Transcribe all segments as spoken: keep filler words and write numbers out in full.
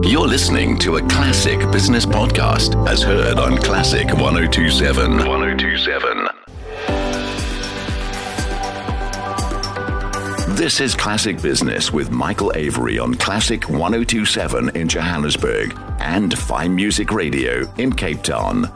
You're listening to a Classic Business Podcast as heard on Classic one oh two point seven. one oh two point seven. This is Classic Business with Michael Avery on Classic one oh two point seven in Johannesburg and Fine Music Radio in Cape Town.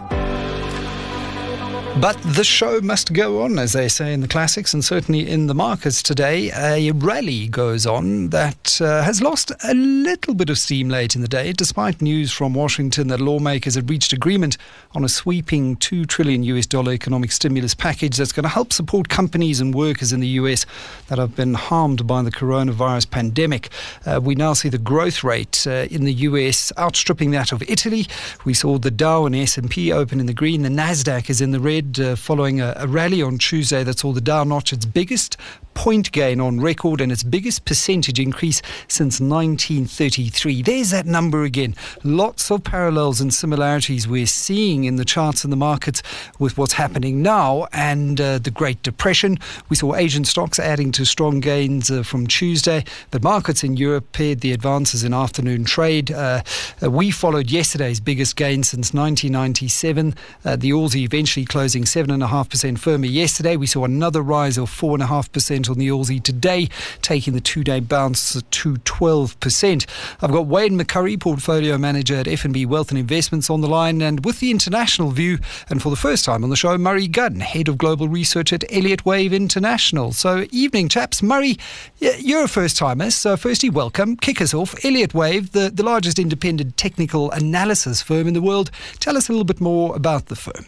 But the show must go on, as they say in the classics, and certainly in the markets today. A rally goes on that uh, has lost a little bit of steam late in the day, despite news from Washington that lawmakers had reached agreement on a sweeping two trillion U S dollar economic stimulus package that's going to help support companies and workers in the U S that have been harmed by the coronavirus pandemic. Uh, we now see the growth rate uh, in the U S outstripping that of Italy. We saw the Dow and S and P open in the green. The Nasdaq is in the red. Uh, following a, a rally on Tuesday that saw the Dow notch its biggest point gain on record and its biggest percentage increase since nineteen thirty-three. There's that number again. Lots of parallels and similarities we're seeing in the charts and the markets with what's happening now and uh, the Great Depression. We saw Asian stocks adding to strong gains uh, from Tuesday, but markets in Europe paired the advances in afternoon trade. Uh, uh, we followed yesterday's biggest gain since nineteen ninety-seven. Uh, the Aussie eventually closing seven point five percent firmer yesterday. We saw another rise of four point five percent on the Aussie today, taking the two-day bounce to twelve percent. I've got Wayne McCurry, Portfolio Manager at F N B Wealth and Investments on the line, and with the international view, and for the first time on the show, Murray Gunn, Head of Global Research at Elliott Wave International. So, evening, chaps. Murray, you're a first-timer, so firstly, welcome. Kick us off. Elliott Wave, the, the largest independent technical analysis firm in the world. Tell us a little bit more about the firm.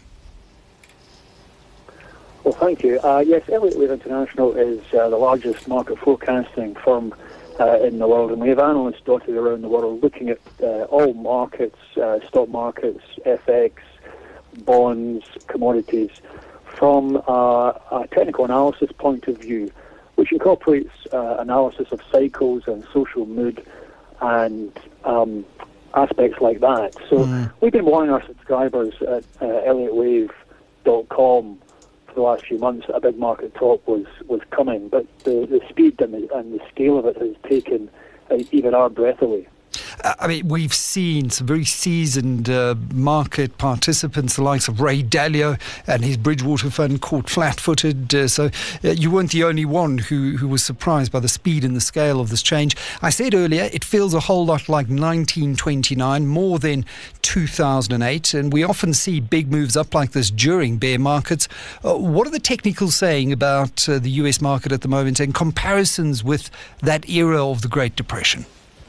Well, thank you. Uh, yes, Elliott Wave International is uh, the largest market forecasting firm uh, in the world, and we have analysts dotted around the world looking at uh, all markets, uh, stock markets, F X, bonds, commodities, from uh, a technical analysis point of view, which incorporates uh, analysis of cycles and social mood and um, aspects like that. So mm. we've been warning our subscribers at uh, Elliott Wave dot com for the last few months that a big market top was, was coming, but the, the speed and the, and the scale of it has taken uh, even our breath away. I mean, we've seen some very seasoned uh, market participants, the likes of Ray Dalio and his Bridgewater fund, caught flat-footed. Uh, so uh, you weren't the only one who, who was surprised by the speed and the scale of this change. I said earlier, it feels a whole lot like nineteen twenty-nine, more than two thousand eight, and we often see big moves up like this during bear markets. Uh, what are the technicals saying about uh, the U S market at the moment and comparisons with that era of the Great Depression?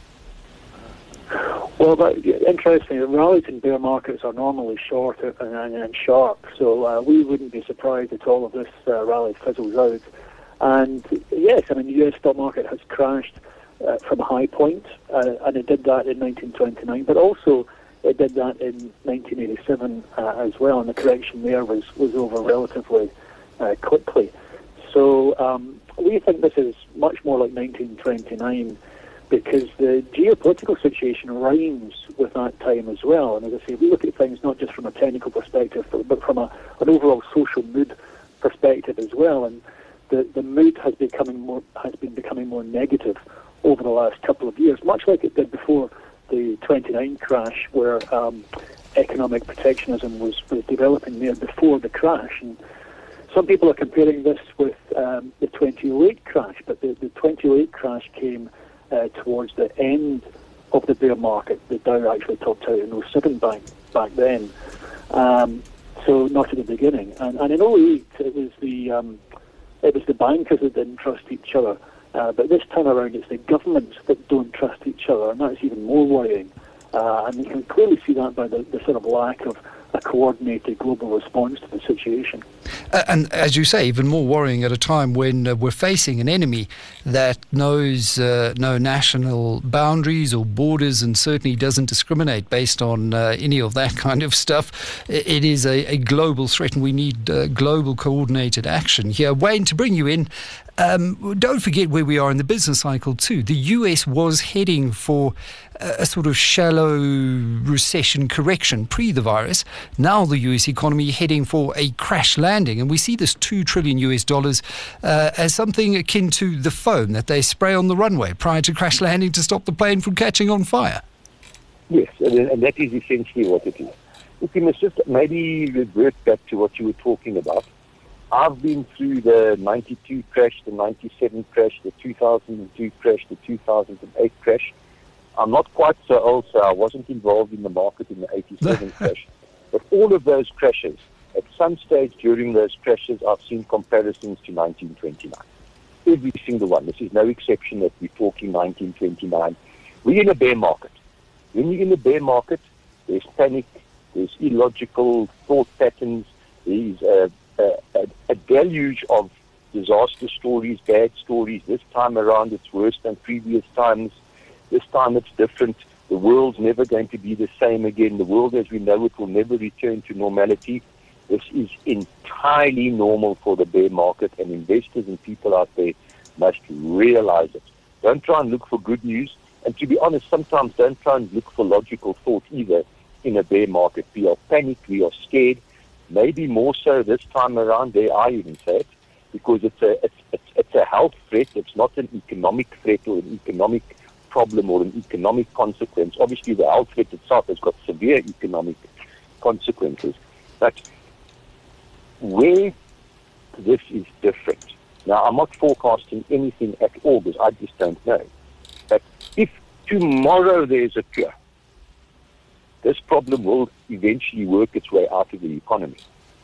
Well, but, interesting, rallies in bear markets are normally short and, and, and sharp, so uh, we wouldn't be surprised at all if this uh, rally fizzles out. And yes, I mean, the U S stock market has crashed uh, from a high point, uh, and it did that in nineteen twenty-nine, but also it did that in nineteen eighty-seven uh, as well, and the correction there was, was over relatively uh, quickly. So um, we think this is much more like nineteen twenty-nine, because the geopolitical situation rhymes with that time as well. And as I say, we look at things not just from a technical perspective, but from a, an overall social mood perspective as well. And the, the mood has becoming more has been becoming more negative over the last couple of years, much like it did before the twenty-nine crash, where um, economic protectionism was, was developing there before the crash. And some people are comparing this with um, the twenty oh eight crash, but the, the twenty oh eight crash came Uh, towards the end of the bear market. The Dow actually topped out in oh seven back, back then, um, so not at the beginning. And, and in oh eight, it was the um, it was the bankers that didn't trust each other. Uh, but this time around, it's the governments that don't trust each other, and that's even more worrying. Uh, and you can clearly see that by the, the sort of lack of a coordinated global response to the situation. Uh, and as you say, even more worrying at a time when uh, we're facing an enemy that knows uh, no national boundaries or borders and certainly doesn't discriminate based on uh, any of that kind of stuff. It is a, a global threat, and we need uh, global coordinated action here. Wayne, to bring you in, Um, don't forget where we are in the business cycle too. The U S was heading for a, a sort of shallow recession correction pre the virus. Now the U S economy heading for a crash landing, and we see this two trillion U S dollars uh, as something akin to the foam that they spray on the runway prior to crash landing to stop the plane from catching on fire. Yes, and, and that is essentially what it is. If you must just maybe revert back to what you were talking about. I've been through the ninety-two crash, the ninety-seven crash, the two thousand two crash, the two thousand eight crash. I'm not quite so old, so I wasn't involved in the market in the eighty-seven crash. But all of those crashes, at some stage during those crashes, I've seen comparisons to nineteen twenty-nine. Every single one. This is no exception that we're talking nineteen twenty-nine. We're in a bear market. When you're in a bear market, there's panic, there's illogical thought patterns, there's a, a, a, a deluge of disaster stories, bad stories. This time around, it's worse than previous times. This time it's different. The world's never going to be the same again. The world as we know it will never return to normality. This is entirely normal for the bear market, and investors and people out there must realize it. Don't try and look for good news. And to be honest, sometimes don't try and look for logical thought either in a bear market. We are panicked, we are scared, maybe more so this time around, dare I even say it, because it's a, it's, it's, it's a health threat, it's not an economic threat or an economic problem or an economic consequence. Obviously, the health threat itself has got severe economic consequences. But where this is different, now I'm not forecasting anything at all because I just don't know. But if tomorrow there's a cure, this problem will eventually work its way out of the economy.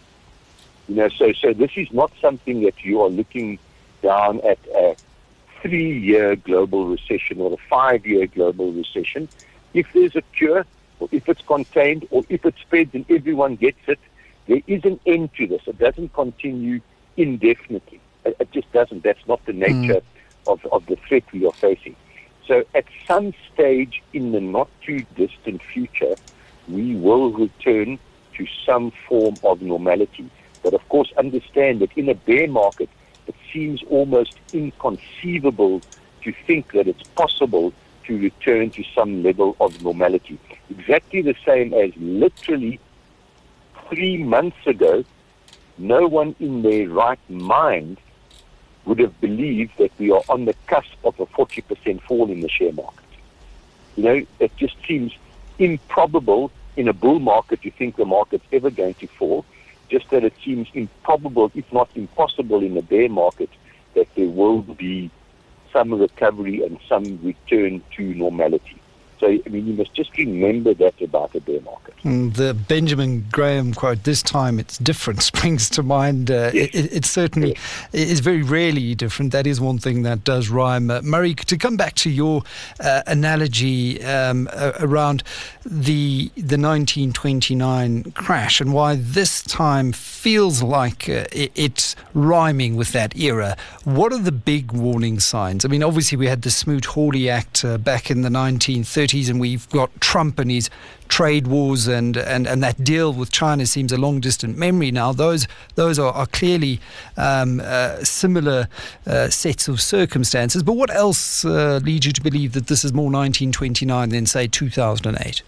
You know, so so this is not something that you are looking down at a three-year global recession or a five-year global recession. If there's a cure, or if it's contained, or if it spreads and everyone gets it, there is an end to this. It doesn't continue indefinitely. It, it just doesn't. That's not the nature mm. of, of the threat we are facing. So at some stage in the not-too-distant future, we will return to some form of normality. But of course, understand that in a bear market, it seems almost inconceivable to think that it's possible to return to some level of normality. Exactly the same as literally three months ago, no one in their right mind would have believed that we are on the cusp of a forty percent fall in the share market. You know, it just seems improbable in a bull market to think the market's ever going to fall, just that it seems improbable, if not impossible, in a bear market that there will be some recovery and some return to normality. So, I mean, you must just remember that about the bear market. Mm, the Benjamin Graham quote, "This time it's different," springs to mind. Uh, yes. it, it certainly yes. is very rarely different. That is one thing that does rhyme. Uh, Murray, to come back to your uh, analogy um, uh, around the the nineteen twenty-nine crash and why this time feels like uh, it, it's rhyming with that era. What are the big warning signs? I mean, obviously we had the Smoot-Hawley Act uh, back in the nineteen thirties. And we've got Trump and his trade wars and, and, and that deal with China seems a long distant memory now. Those those are, are clearly um, uh, similar uh, sets of circumstances. But what else uh, leads you to believe that this is more nineteen twenty-nine than, say, two thousand eight?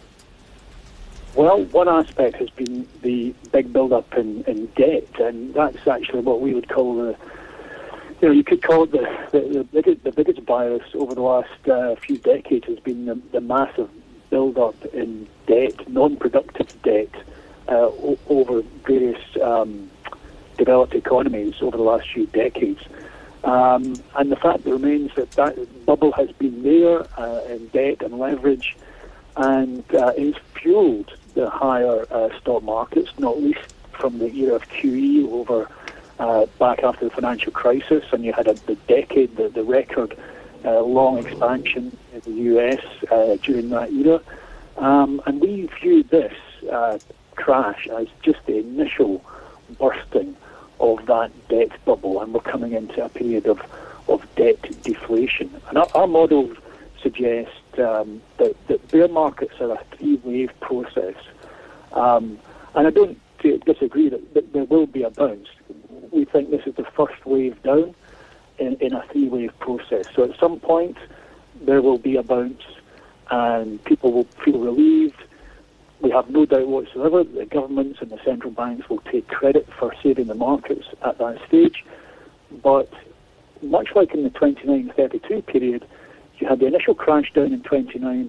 Well, one aspect has been the big build-up in, in debt, and that's actually what we would call the You know, you could call it the the, the, biggest, the biggest virus over the last uh, few decades has been the, the massive build-up in debt, non-productive debt, uh, o- over various um, developed economies over the last few decades. Um, and the fact remains that that bubble has been there uh, in debt and leverage, and uh, it's fueled the higher uh, stock markets, not least from the era of Q E over Uh, back after the financial crisis, and you had a, the decade, the, the record uh, long expansion in the U S uh, during that era. Um, and we view this uh, crash as just the initial bursting of that debt bubble, and we're coming into a period of, of debt deflation. And our, our models suggest um, that, that bear markets are a three-wave process. Um, and I don't disagree that, that there will be a bounce. We think this is the first wave down in, in a three-wave process. So at some point, there will be a bounce and people will feel relieved. We have no doubt whatsoever that the governments and the central banks will take credit for saving the markets at that stage. But much like in the twenty-nine thirty-two period, you had the initial crash down in twenty-nine,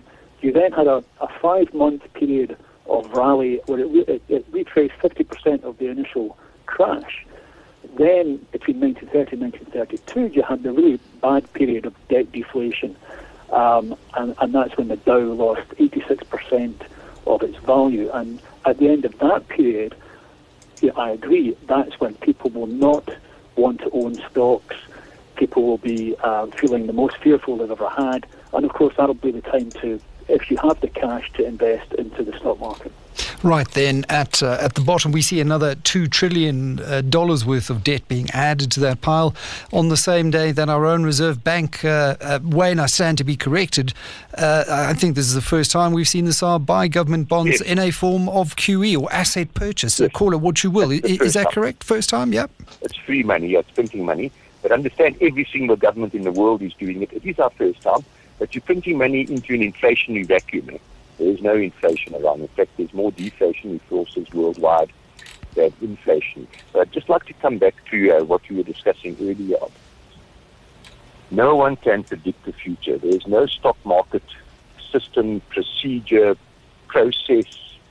You then had a, a five-month period of rally where it, it, it retraced fifty percent of the initial crash. Then, between nineteen thirty and nineteen thirty-two, you had the really bad period of debt deflation, um, and, and that's when the Dow lost eighty-six percent of its value. And at the end of that period, yeah, I agree, that's when people will not want to own stocks. People will be uh, feeling the most fearful they've ever had. And, of course, that'll be the time to, if you have the cash, to invest into the stock market. Right then, at uh, at the bottom, we see another two trillion dollars uh, worth of debt being added to that pile on the same day that our own Reserve Bank, uh, uh, Wayne, I stand to be corrected. Uh, I think this is the first time we've seen the S A R buy government bonds yes. in a form of Q E or asset purchase. Yes. Call it what you will. Is, is that time. correct? First time, yep. It's free money, yeah, it's printing money. But understand, every single government in the world is doing it. It is our first time, but you're printing money into an inflationary vacuum. Eh? There is no inflation around. In fact, there's more deflationary forces worldwide than inflation. So I'd just like to come back to uh, what we were discussing earlier on. No one can predict the future. There's no stock market system, procedure, process,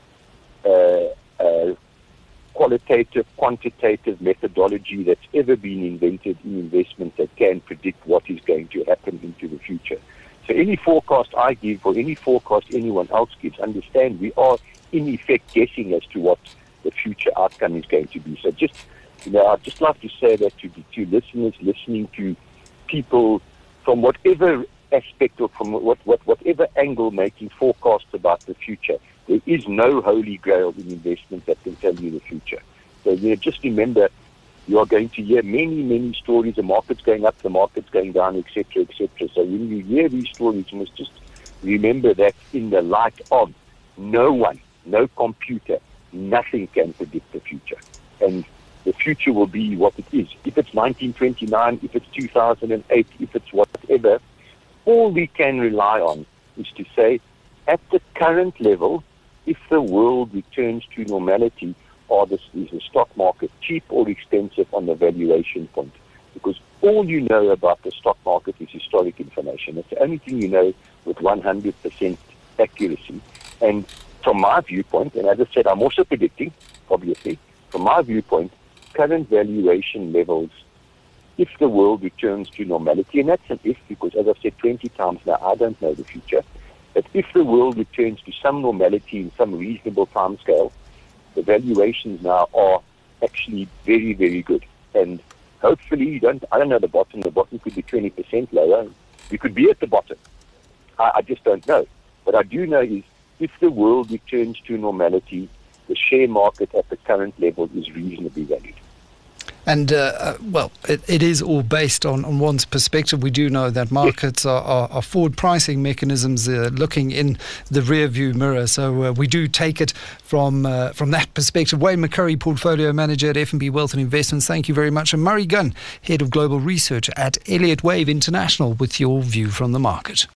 uh, uh, qualitative, quantitative methodology that's ever been invented in investment that can predict what is going to happen into the future. So any forecast I give or any forecast anyone else gives, understand we are in effect guessing as to what the future outcome is going to be. So just, you know, I'd just like to say that to, to listeners listening to people from whatever aspect or from what, what, whatever angle making forecasts about the future, there is no holy grail in investment that can tell you the future. So you know, just remember, you are going to hear many, many stories. The market's going up, the market's going down, et cetera, et cetera. So when you hear these stories, you must just remember that in the light of no one, no computer, nothing can predict the future. And the future will be what it is. If it's nineteen twenty-nine, if it's two thousand eight, if it's whatever, all we can rely on is to say, at the current level, if the world returns to normality, or this is the stock market cheap or expensive on the valuation point? Because all you know about the stock market is historic information. It's the only thing you know with one hundred percent accuracy. And from my viewpoint, and as I said, I'm also predicting, obviously, from my viewpoint, current valuation levels, if the world returns to normality, and that's an if, because as I've said twenty times now, I don't know the future, but if the world returns to some normality in some reasonable time scale, the valuations now are actually very, very good. And hopefully, you don't, I don't know the bottom, the bottom could be twenty percent lower. We could be at the bottom. I, I just don't know. What I do know is if the world returns to normality, the share market at the current level is reasonably valued. And, uh, uh, well, it, it is all based on, on one's perspective. We do know that markets are, are, are forward pricing mechanisms uh, looking in the rear view mirror. So uh, we do take it from uh, from that perspective. Wayne McCurry, Portfolio Manager at F N B Wealth and Investments, thank you very much. And Murray Gunn, Head of Global Research at Elliott Wave International, with your view from the market.